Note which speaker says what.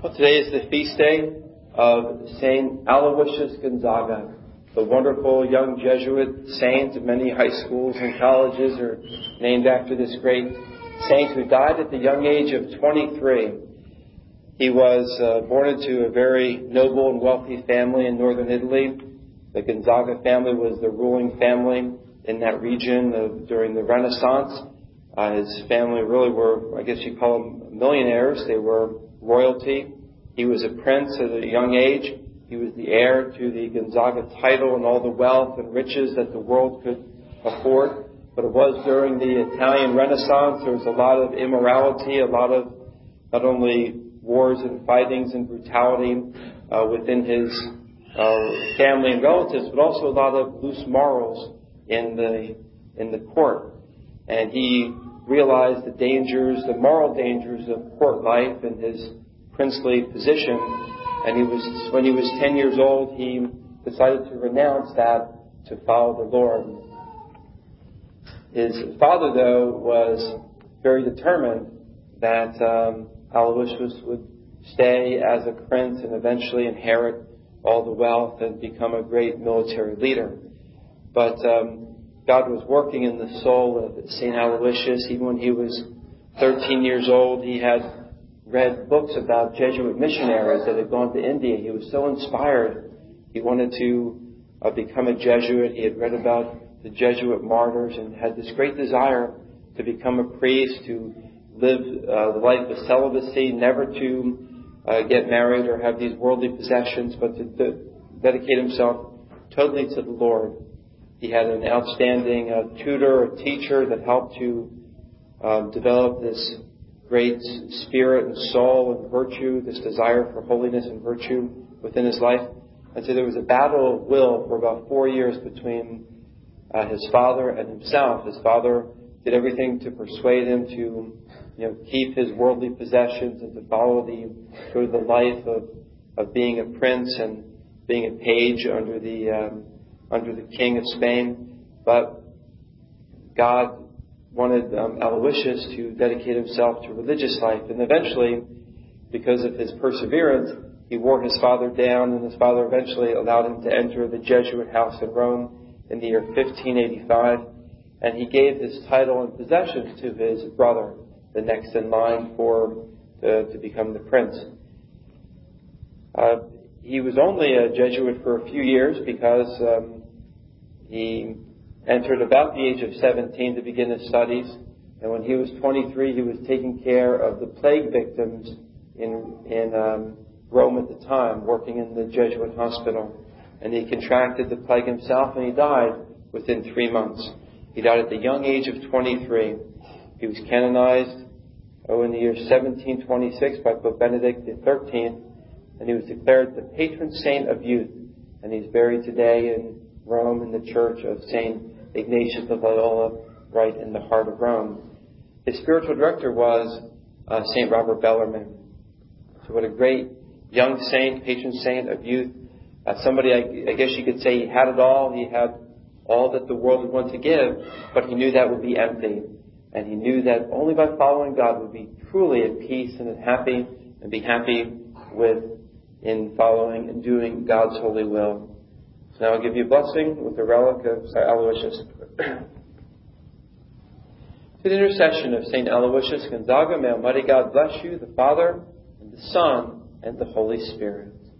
Speaker 1: Well, today is the feast day of Saint Aloysius Gonzaga, the wonderful young Jesuit saint. Many high schools and colleges are named after this great saint who died at the young age of 23. He was born into a very noble and wealthy family in northern Italy. The Gonzaga family was the ruling family in that region during the Renaissance. His family really were, I guess you'd call them millionaires. They were royalty. He was a prince at a young age. He was the heir to the Gonzaga title and all the wealth and riches that the world could afford. But it was during the Italian Renaissance. There was a lot of immorality, a lot of not only wars and fightings and brutality within his family and relatives, but also a lot of loose morals in the court. And he realized the moral dangers of court life and his princely position. And when he was 10 years old, he decided to renounce that to follow the Lord. His father, though, was very determined that Aloysius would stay as a prince and eventually inherit all the wealth and become a great military leader. But God was working in the soul of St. Aloysius. Even when he was 13 years old, he had read books about Jesuit missionaries that had gone to India. He was so inspired. He wanted to become a Jesuit. He had read about the Jesuit martyrs and had this great desire to become a priest, to live the life of celibacy, never to get married or have these worldly possessions, but to dedicate himself totally to the Lord. He had an outstanding tutor, a teacher that helped to develop this great spirit and soul and virtue, this desire for holiness and virtue within his life. And so there was a battle of will for about 4 years between his father and himself. His father did everything to persuade him to keep his worldly possessions and to follow the life of being a prince and being a page under the king of Spain. But God wanted Aloysius to dedicate himself to religious life. And eventually, because of his perseverance, he wore his father down, and his father eventually allowed him to enter the Jesuit house in Rome in the year 1585. And he gave his title and possessions to his brother, the next in line to become the prince. He was only a Jesuit for a few years because he entered about the age of 17 to begin his studies. And when he was 23, he was taking care of the plague victims in Rome at the time, working in the Jesuit hospital. And he contracted the plague himself, and he died within 3 months. He died at the young age of 23. He was canonized in the year 1726 by Pope Benedict XIII, and he was declared the patron saint of youth. And he's buried today in Rome in the church of St. Ignatius of Loyola, right in the heart of Rome. His spiritual director was St. Robert Bellarmine. So what a great young saint, patron saint of youth. Somebody, I guess you could say, he had it all. He had all that the world would want to give, but he knew that would be empty. And he knew that only by following God would be truly at peace and happy, and be happy in following and doing God's holy will. So now I'll give you a blessing with the relic of St. Aloysius. To the intercession of St. Aloysius Gonzaga, may Almighty God bless you, the Father, and the Son, and the Holy Spirit.